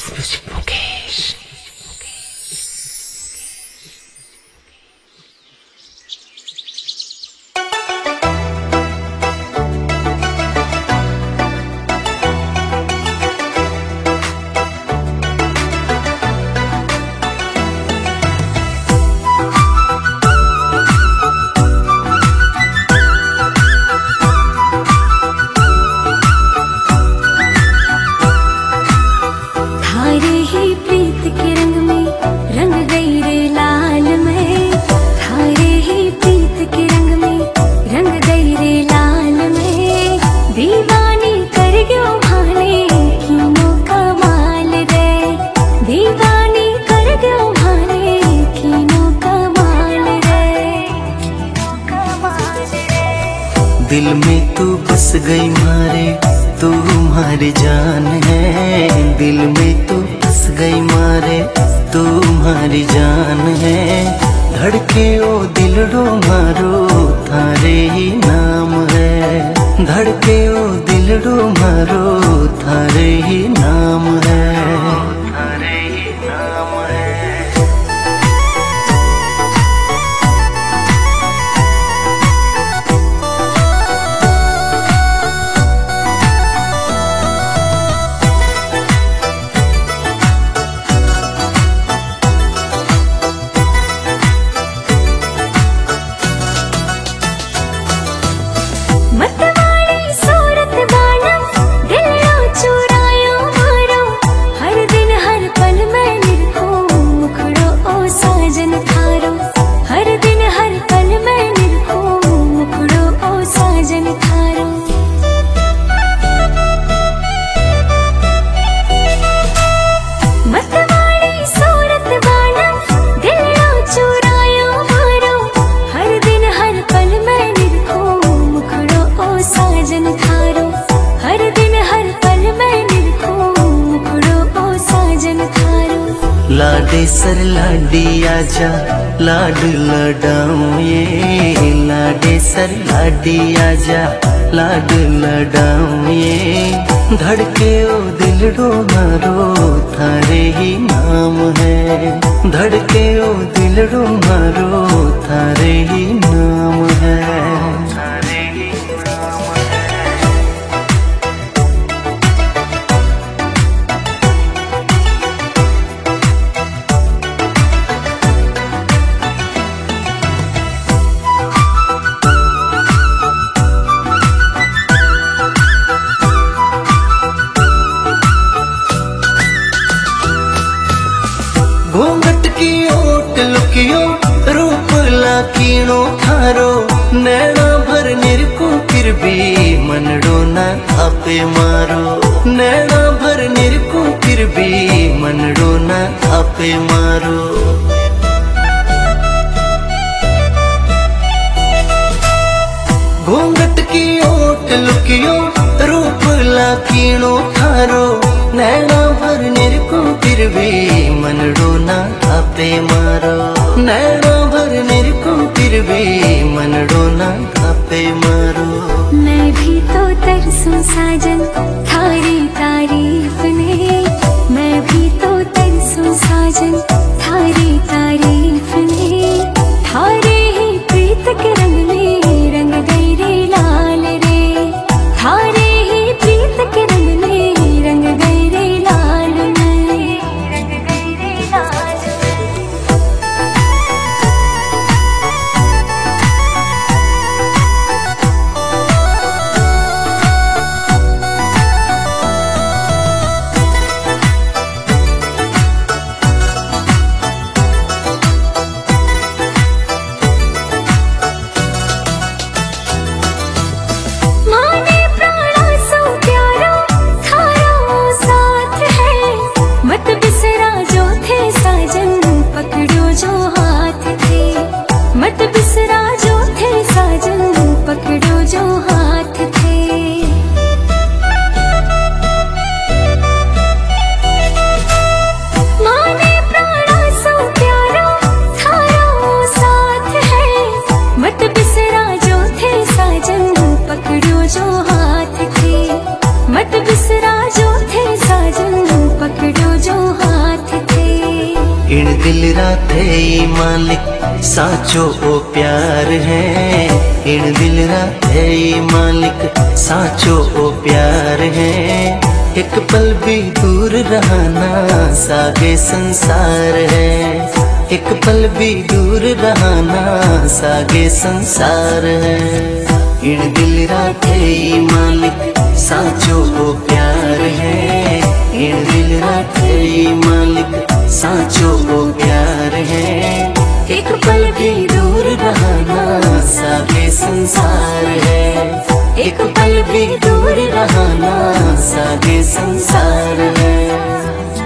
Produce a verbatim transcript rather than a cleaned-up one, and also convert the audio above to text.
दिल में तू बस गई मारे, तू हमारी जान है। दिल में तू बस गई मारे, तू हमारी जान है। धड़के ओ दिलड़ो मारो, थारे ही नाम है। धड़के ओ दिलड़ो मारो, थारे ही नाम है। थारे ही नाम है। लाडे सर लाडी आजा, लाड लडाऊं ये। लाडे सर लाडी आजा, लाड लडाऊं ये। धड़के ओ दिलड़ो मारो, थारे ही नाम है। धड़के ओ दिलड़ो मारो, थारे ही नाम है। घूंघट की ओट लुकियो, रूप लाकीणो थारो। नैना भर निरको फिर भी मनड़ो ना आपे मारो। नैना भर निरको फिर भी मनड़ो ना आपे मारो। घूंघट की ओट लुकियो, रूप लाकीणो थारो। नैना भर निरको फिर भी मनड़ो ना आपे मारो। नैना भर निरको फिर भी मनड़ो ना आपे मारो। मैं भी तो तरसूं साजन थारी तारीफ में। मैं भी तो तरसूं साजन थारी तारीफ में। थारे ही प्रीत के रंग में रंग गई रे लाल रे। थारे ही प्रीत के रंग में रंग गई रे लाल में। रंग गई रे लाल में। दिल राधे मालिक साचो ओ प्यार है। इन दिल राधे मालिक साचो ओ प्यार है। एक पल भी दूर रहना सागे संसार है। एक पल भी दूर रहना सागे संसार है। इन दिल राधे मालिक साचो ओ प्यार है। इन दिल राधे मालिक साचो ओ प्यार है। एक पल भी दूर रहना सागे संसार है। एक पल भी दूर रहना सागे संसार है।